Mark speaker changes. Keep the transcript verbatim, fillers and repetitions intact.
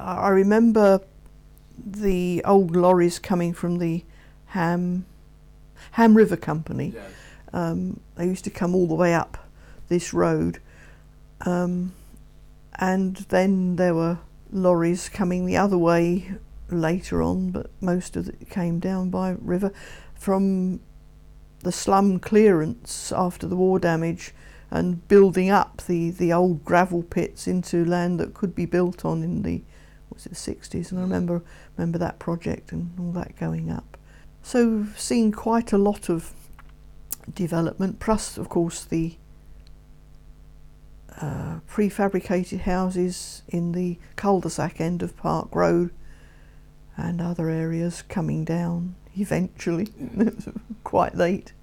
Speaker 1: I remember the old lorries coming from the Ham Ham River Company.
Speaker 2: Yes.
Speaker 1: Um, they used to come all the way up this road, um, and then there were lorries coming the other way later on, but most of it came down by river from the slum clearance after the war damage and building up the, the old gravel pits into land that could be built on in the was it the sixties, and I remember remember that project and all that going up. So seen quite a lot of development, plus of course the uh, prefabricated houses in the cul-de-sac end of Park Road and other areas coming down eventually, quite late.